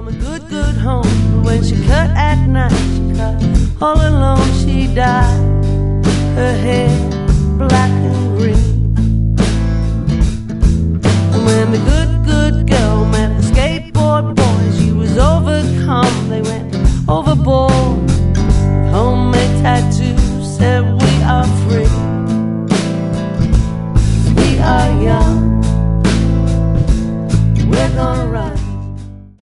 a good, good home. But when she cut at night, she cut all alone. She dyed her hair black and green. And when the good, good girl met the skateboard boys, she was overcome. They went overboard.